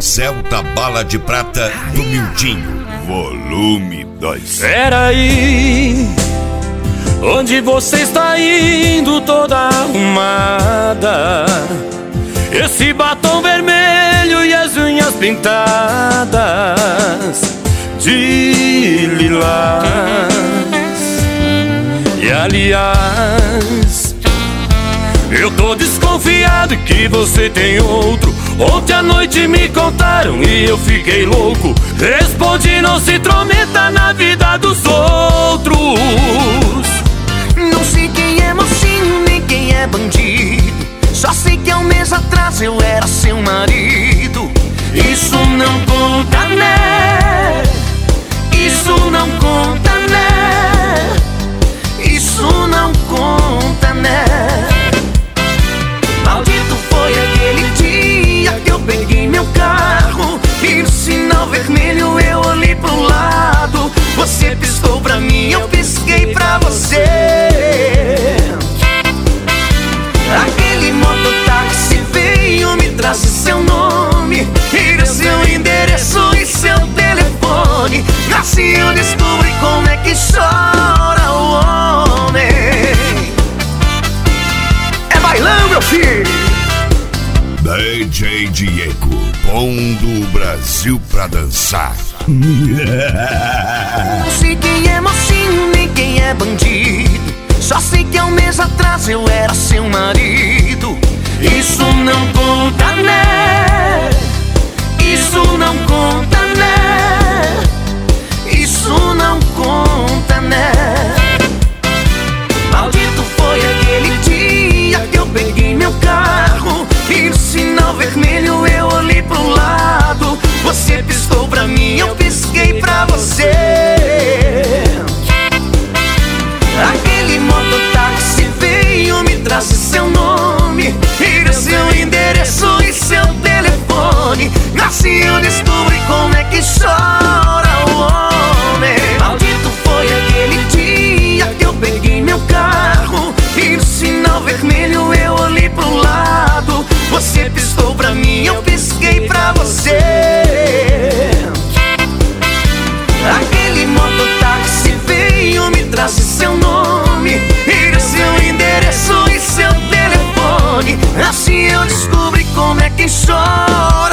Celta Bala de Prata do Mildinho, volume 2. Peraí, onde você está indo toda arrumada? Esse batom vermelho e as unhas pintadas de lilás. E aliás, eu tô desconfiado que você tem outro. Ontem à noite me contaram e eu fiquei louco. Respondi, não se intrometa na vida dos outros. Não sei quem é mocinho, nem quem é bandido. Só sei que há um mês atrás eu era seu marido. Isso não conta, né? Isso não conta, né? Isso não conta, né? Maldito foi aquele dia que eu peguei meu carro e no sinal vermelho eu olhei pro lado. Você piscou pra mim, eu pisquei pra você. Aquele mototáxi veio, me trouxe seu nome e deu seu endereço e seu telefone. Assim eu descobri como é que chora o homem. É bailão, meu filho! DJ Diego, pondo o Brasil pra dançar. Não sei quem é mocinho, nem quem é bandido. Só sei que há um mês atrás eu era seu marido. Isso não conta, né? Isso não conta, né? Isso não conta, né? Maldito foi aquele dia que eu peguei meu carro e no sinal vermelho eu olhei pro lado. Você piscou pra mim, eu pisquei pra você. Aquele mototáxi veio, me trouxe seu nome e deu seu endereço e seu telefone. Assim eu descobri como é que chora o homem. Maldito foi aquele dia que eu peguei meu carro e no sinal vermelho eu olhei pro lado. Você piscou pra mim, eu pisquei pra você. Aquele mototáxi veio, me trouxe seu nome e deu seu endereço e seu telefone. Assim eu descobri como é que chora